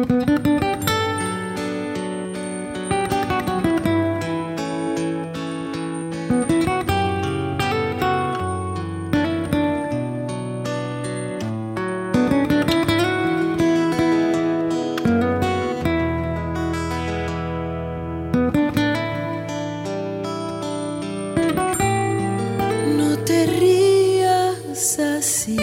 No te rías así,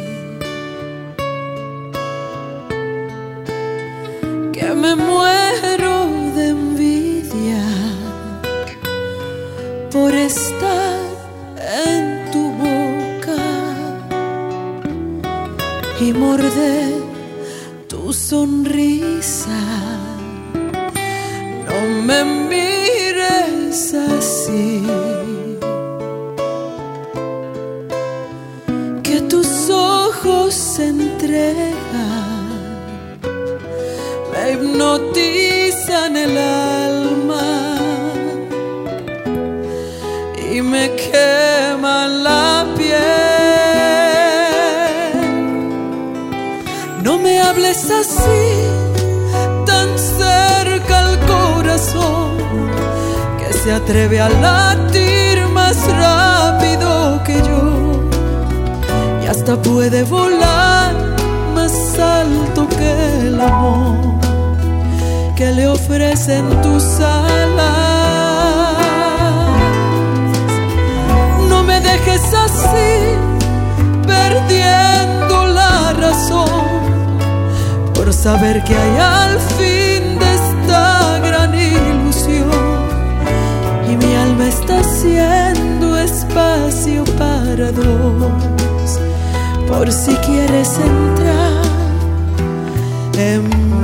que me muero de envidia por estar en tu boca y morder tu sonrisa. No me mires así, que tus ojos se entregan, me hipnotizan el alma y me queman la piel. No me hables así, tan cerca al corazón, que se atreve a latir más rápido que yo y hasta puede volar más alto que el amor que le ofrecen tus alas. No me dejes así, perdiendo la razón, por saber que hay al fin de esta gran ilusión, y mi alma está haciendo espacio para dos, por si quieres entrar en